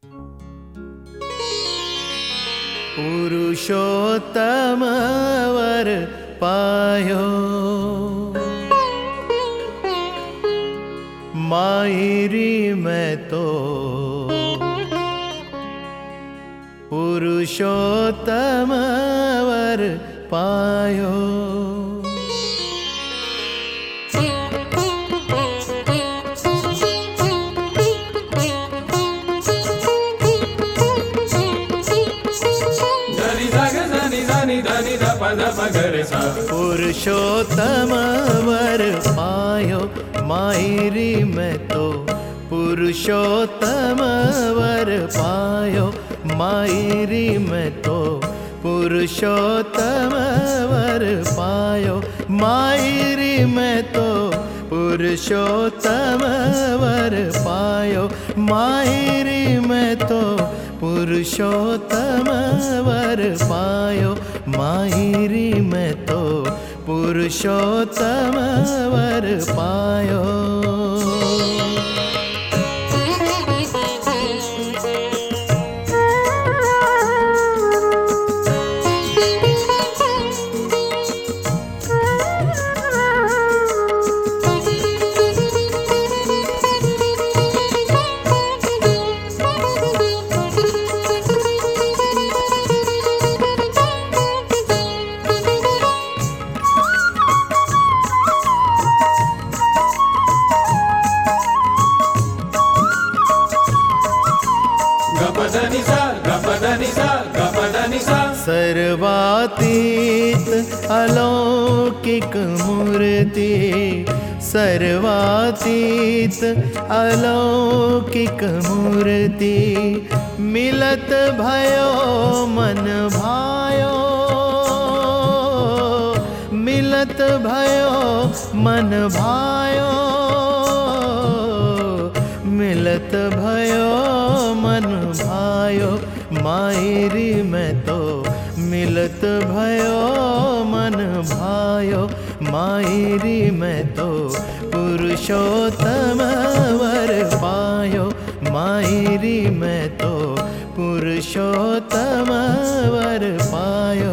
पुरुषोत्तम वर पायो, मायरी मैं तो पुरुषोत्तम वर पायो। पुरुषोत्तम वर पायो, मायरी मैं तो पुरुषोत्तम वर पायो, मायरी मैं तो पुरुषोत्तम वर पायो, मायरी मैं तो पुरुषोत्तम वर पायो, मायरी मैं तो पुरुषोत्तम वर पायो, मायरी मैं तो पुरुषोत्तम वर पायो। सर्वातीत अलौकिक मूर्ति, सर्वातीत अलौकिक मूर्ति, मिलत भयो मन भायो, मिलत भयो मन भायो, मिलत भयो मन भायो, मायरी मैं तो मिलत भयो मन भायो, मायरी मैं तो पुरुषोत्तम वर पायो, मायरी मैं तो पुरुषोत्तम वर पायो।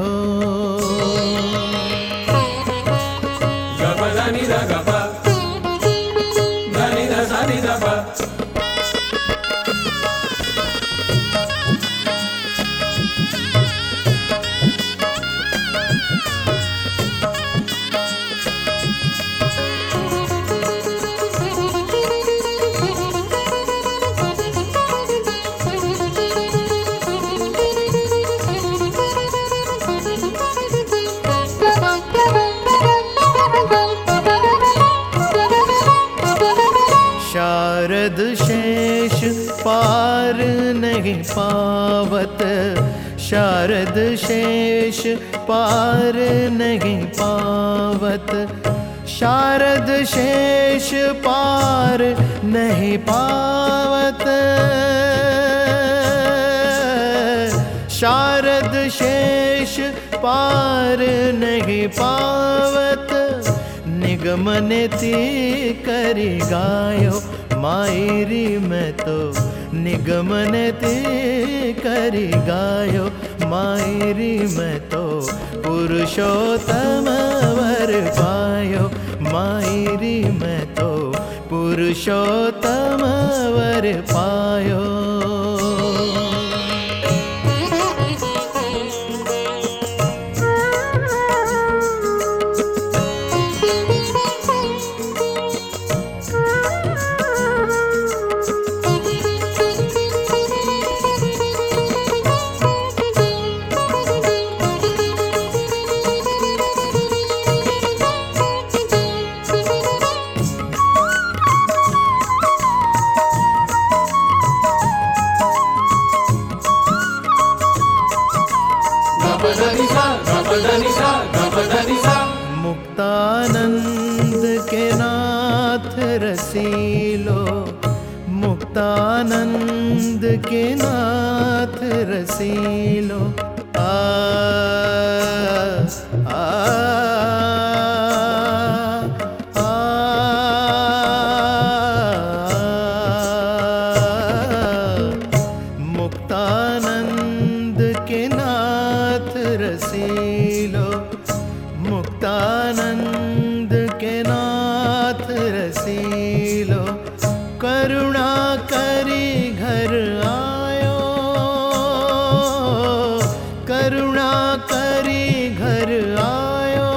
शारद शेष पार नहीं पावत, शारद शेष पार नहीं पावत, शारद शेष पार नहीं पावत, शारद शेष पार नहीं पावत, निगमनेति करी गायो, मायरी मैं तो निगमनेति करी गायो, मायरी मैं तो पुरुषोत्तम वर पायो, मायरी मैं तो पुरुषोत्तम वर पायो। मुक्तानंद के नाथ रसीलो, मुक्तानंद के नाथ रसीलो, आ आ करुणा करी घर आयो, करुणा करी घर आयो,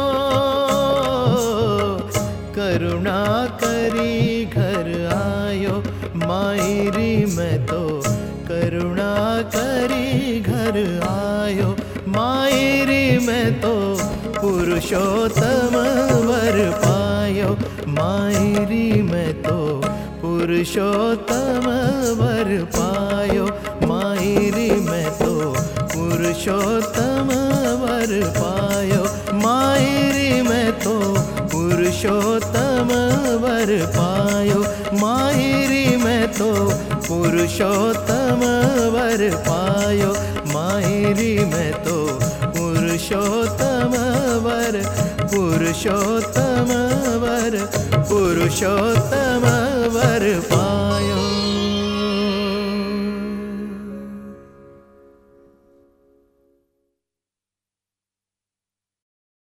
करुणा करी घर आयो। मायरी मैं तो करुणा करी घर आयो। मायरी मैं तो पुरुषोत्तम वर पायो। मायरी मैं तो पुरुषोत्तम वर पायो। मायरी मैं तो पुरुषोत्तम वर पायो। मायरी मैं तो पुरुषोत्तम वर पायो। मायरी मैं तो पुरुषोत्तम वर पायो। मायरी मैं तो पुरुषोत्तम वर, पुरुषोत्तम वर, पुरुषोत्तम